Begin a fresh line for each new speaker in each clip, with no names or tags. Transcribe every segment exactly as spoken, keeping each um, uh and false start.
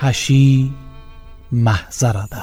هشی محضرده.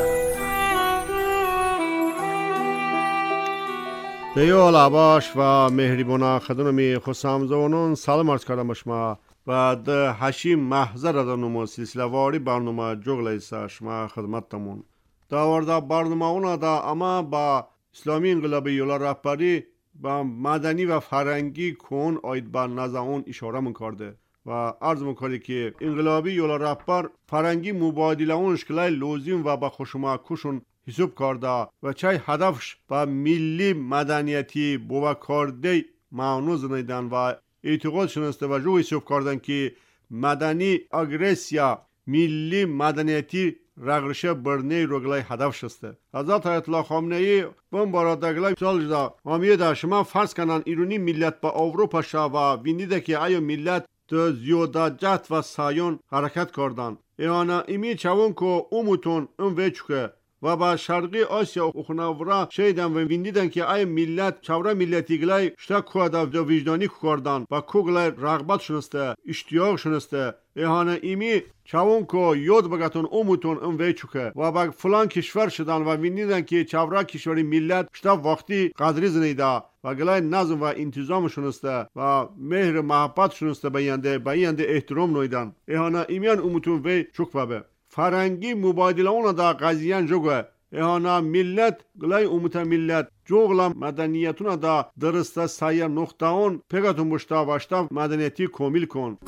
دیو لباش و مهربانا خدمت خسامزونون سلام عرض کردم شما و ده هشی محضرده نمو سلسله واری برنامه جغلیسه شما خدمتتمون داورده برنامه اونا دا اما با اسلامی انقلابی یولا رهبری با مدنی و فرنگی کن آید بر نزاون اشاره من کرده و عرض میکنه که انقلابی یولا رهبر فرنگی مبادله اونش کلای لوزیم و با خشما کشون حساب کرده و چای هدفش با ملی مدنیتی بوا کرده معنو زنیدن و اعتقاد شنسته و جو حساب کردن که مدنی اگریسیا ملی مدنیتی رغرشه برنی روگلای هدف شسته. حضرت آیت الله خامنه ای بم بارادگلای سال جدا امیده شما فرض کنن ایرانی ملت با اروپا شا و وینیده که ایو ملت تو زیاده جهت و سایون حرکت کردن ایانا ایمی چون که اومتون اون وچکه و با شرقی آسیا و خناورا شیدن و ویندیدن که ای ملت چورا ملتی گلای شتا کوادا و وجدانی کردن و کوگلای رغبت شنسته اشتیاق شنسته ایهانه ایمی چون که یاد بگتون اومتون اون ویچوکه و با فلان کشور شدن و ویندیدن که چورا کشوری ملت شتا وقتی قدری زنیده و گلای نظم و انتظام شنسته و مهر محبت شنسته بیانده بیانده احترام نویدن ایهانه ایمیان اومتون وی چوک بابه فرنگی مبادله اونا دا قضیان جوگه ایهانا ملت گلای امتا ملت جوغلا مدنیتونا دا درسته سایر نقطه اون پیگاتون بشتا باشتا مدنیتی کامل کن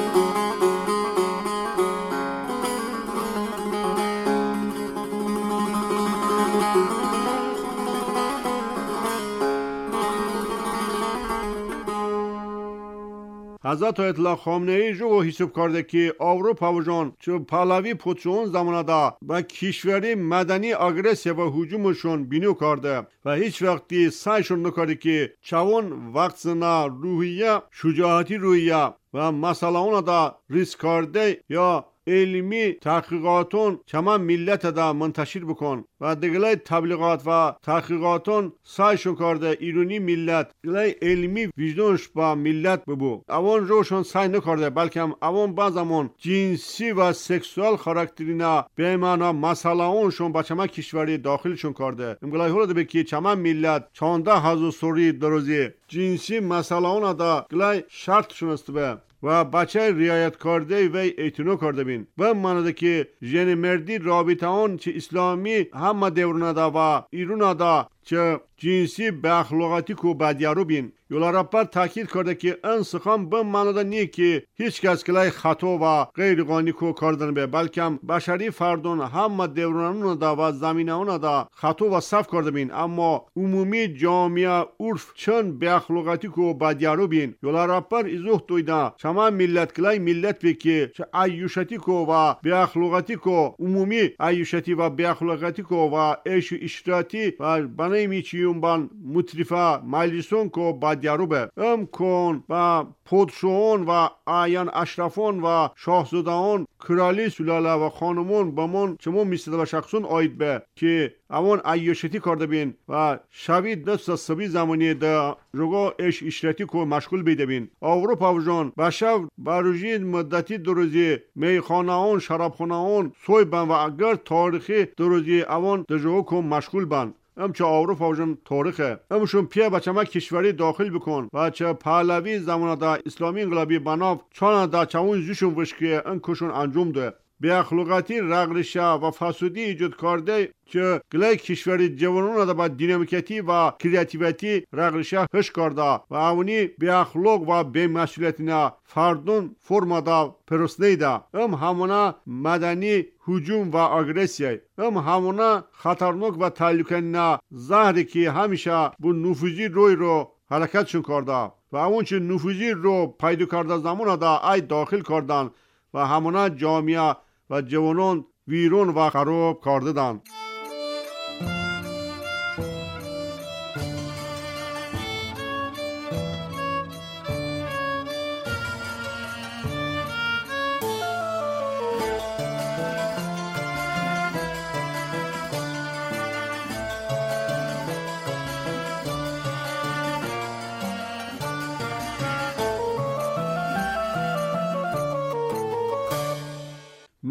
حضرت آیت الله خامنه ای جو حساب کرده که اروپا و جان چه پهلوی پوتشون زمان دا با کشوری مدنی اگریسیو و هجومشون بینو کرده و هیچ وقتی سعیشون نکرده که چون وقت زنا روحیه شجاعتی روحیه و مسئله اونا دا ریسک کرده یا علمی تحقیقاتون چما ملت دا منتشر بکن و دگلای تبلیغات و تحقیقاتون سعیشون کرده ایرانی ملت گلای علمی وجدانش با ملت ببو اوان روشون سعی نکرده بلکه هم اوان بعضمون جنسی و سکسوال خاراکترینا به معنا مسئله اونشون با چما کشوری داخلشون کرده امگلای هولده بکی چما ملت چانده هزو سوری دروزی جنسی مسئله اونا دا گلای شرط شنست به و بچه riayet کرده و اعتنا کرده بین و مانده که جن مردی رابطه آن چه اسلامی همه دورونه دا و ایرونه دا چه جنسی به اخلاقاتی کو بدیارو بین یولا رهبر تاکید کرده که این سخن به مانده نی که هیچ کس کلای خطا و غیر قانونی کو کردن به بلکه بشری فردون همه دورونه دا و زمینه اون دا خطا و صف کرده بین اما عمومی جامعه عرف چون به اخلاقاتی کو بدیارو بین یولا رهبر ایزوح دویده شما ملت کلای ملت بی که چه ایوشتی کو و به اخلاقاتی کو عمومی ایوشتی و به اخلاقاتی کو و ایش اشتراتی و بنای چیون بان مطرفه مجلسون کو بدیارو به ام کن و پادشاهان و آیان اشرفان و شاهزادهان کرالی سلاله و خانمون بمون چمون میسته و شخصون آید به که اوان ایوشتی کرده بین و شبی دست سبی زمانی ده جگا اش اشتراتی کو مشغول بیده بین اروپا و جان بشو بروجی مدتی دروزی میخانه آن شرابخانه آن سوی بن و اگر تاریخی دروزی اوان ده جگا کو مشغول بن ام چه اروپا و جان تاریخه امشون پیا بچه ما کشوری داخل بکن و چه پهلوی زمان دا اسلامی انقلابی بناف چان دا چون زیشون وشکیه ان کشون انجام ده به اخلاقاتی رغرشه و فسادی ایجاد کرده که گلای کشوری جوانون دا با دینامیکیتی و کریاتیویتی رغرشه هش کرده و اونی به اخلاق و به مسئولیتینا فردون فرما دا پرسنه دا ام همونا مدنی هجوم و اگریسیه ام همونا خطرناک و تهلوکنه زهری که همیشه bu نفوذی روی رو حرکتشون کرده و اون چه نفوذی رو پیدا کرده زمان دا ای داخل کردن و همونا جامعه و جوانان ویرون و خراب کرده دن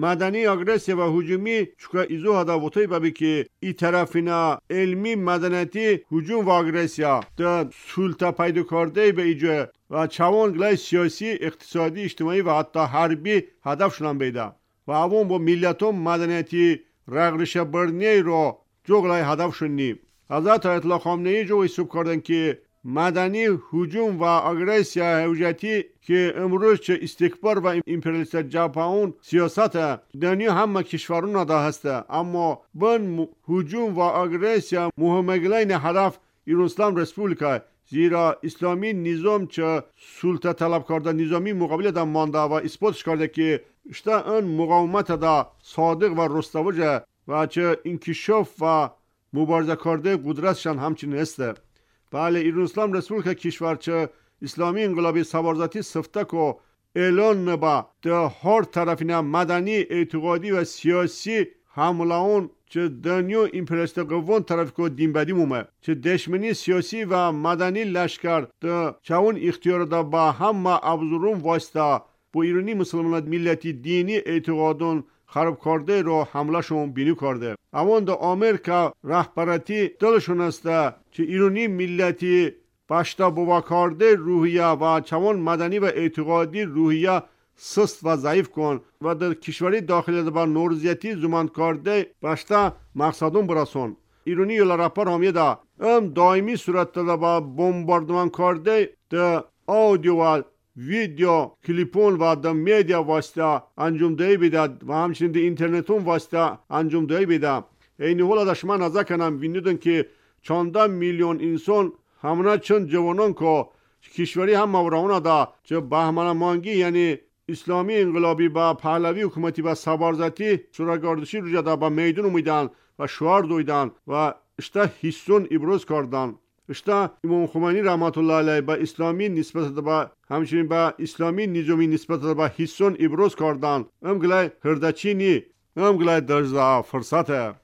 مدنی اگرسیو و هجومی چکا ایزو هدا وطای بابی که ای طرفینا علمی مدنیتی هجوم و اگرسیا ده سلطه پیدا کرده به ایجا و چوان گلای سیاسی اقتصادی اجتماعی و حتی حربی هدف شدن بیده و اوان با ملیتون مدنیتی رغرش برنی رو جوگلای هدف شدنی. حضرت آیت الله خامنه‌ای جو حساب کردن که مدنی هجوم و اگرسیا هوجتی که امروز چه استکبار و امپریالیست ژاپن سیاست دنیا همه کشورون دا هسته، اما بن هجوم و اگرسیا مهمگلین هدف ایران اسلام رسپولیکا، زیرا اسلامی نظام چه سلطه طلب کرده نظامی مقابل دا مانده و اثباتش کرده که اشتا اون مقاومت دا صادق و رستوجه و چه انکشاف و مبارزه کرده قدرتشان همچنین هسته. بله ایران اسلام رسپولیکا کشور چه اسلامی انقلابی سوارزاتی سفته که اعلان نبا ده هر طرفین مدنی اعتقادی و سیاسی حمله اون چه دنیا امپریالیست قوان طرف که دین بدی مومه چه دشمنی سیاسی و مدنی لشکر ده چون اختیار ده با همه ابزارون واسطه با ایرانی مسلمان ملتی دینی اعتقادون خراب کرده رو حمله شون بینی کرده. اما ده آمریکا رهبرتی دلشون است چه ایرانی ملتی باشتا بوا کرده روحیه و چون مدنی و اعتقادی روحیه سست و ضعیف کن و در کشوری داخلی با نورزیتی زمان کرده باشتا مقصدون برسون. ایرانی یولا رپر همیه دا ام دائمی صورت دا با بمباردمان کرده ده آدیو و ویدیو کلیپون و دا میدیا واسطه انجام دهی بیده و همچنین ده اینترنتون واسطه انجام دهی بیده. این حالا دا شما نظر کنم بینیدن که چانده میلیون انسان همونه چند جوانان که کشوری هم مورانه دا چه بهمن مانگی یعنی اسلامی انقلابی با پهلوی حکومتی با سوارزاتی سراگردشی رو جدا با میدون اومیدن و شعار دویدن و اشتا حسون ابراز کردن. اشتا امام خمینی رحمت الله علیه با اسلامی نسبت با همچنین با اسلامی نظامی نسبت با حسون ابراز کردن. ام گلای هردچی نی ام گلای درزا فرصته.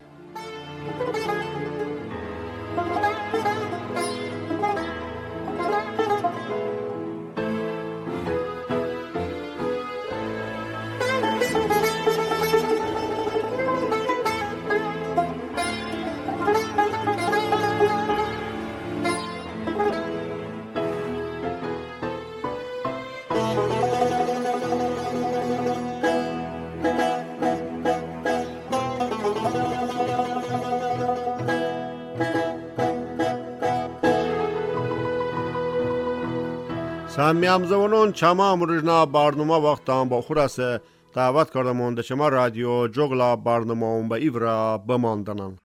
سمی همزمانان چما امروزنا برنامه وقتان با خورسه دعوت کردم اونده شما رادیو جغلا برنامه اون با ایورا بماندنن.